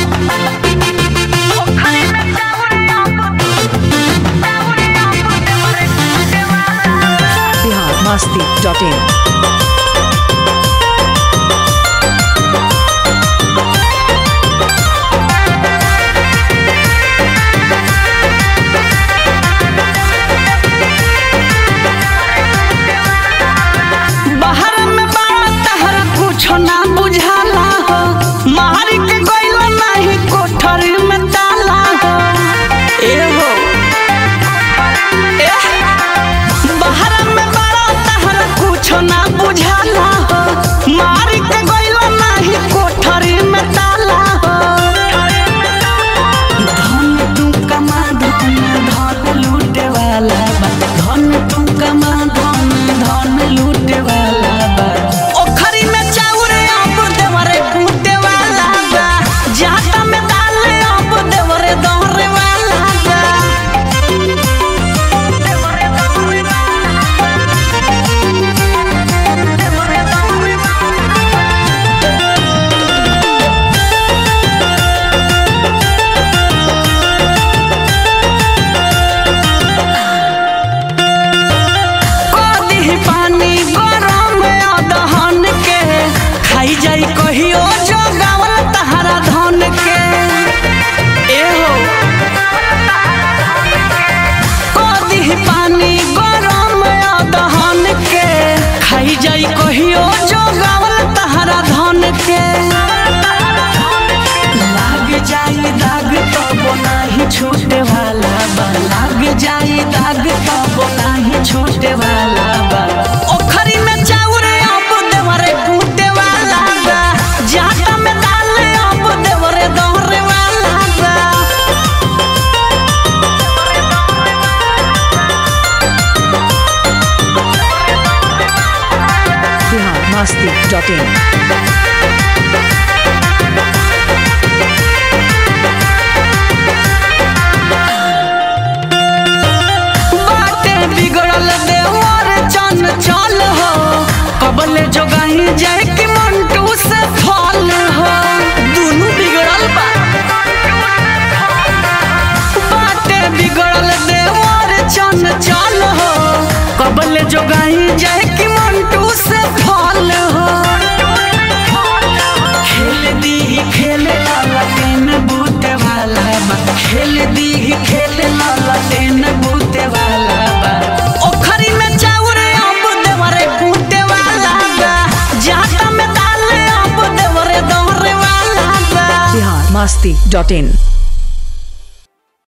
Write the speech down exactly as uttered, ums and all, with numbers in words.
masti dot in. ना बुझाला हो मारी के गइलो नाही कोठरी में ताला हो ए हो ए बाहर में बड़ा तहरा कुछ ना बुझाला हो मारी के गइलो नाही कोठरी में ताला हो धन तू कमा धन धन लूटे वाला बा धन तू कमा धन धन लूटे वाला बा ओखरी में जाई कहियो जो गावल तहरा धन के ए हो कदी पानी गरम दहन के खाई जाई कहियो जो गावल तहरा धन के लाग जाई दाग तब नाही छूटे वाला बा लाग जाई दाग तब नाही छूटे वाला बा ओखरी में चाउर अब देवरे कूटे जाता में डाले अब देवरे दोहरे वाला बा Bihar masti dot in. बाटे बिगड़ल देवर चन चल हो कबले जोगाही जाए कि मंटू से फल हो दोनों बिगड़ल बा बाटे बिगड़ल देवर चन चल हो कबले जोगाही जाए कि मंटू से फल हो खेल दी खेल लाला तेन बूते वाला बा खेल दी खेल लाला तेन बूते वाला बा ओखरी में चाउर अब देवरे कूटे वाला बा जाता में डाले अब देवरे दोहरे वाला बा Bihar masti dot in.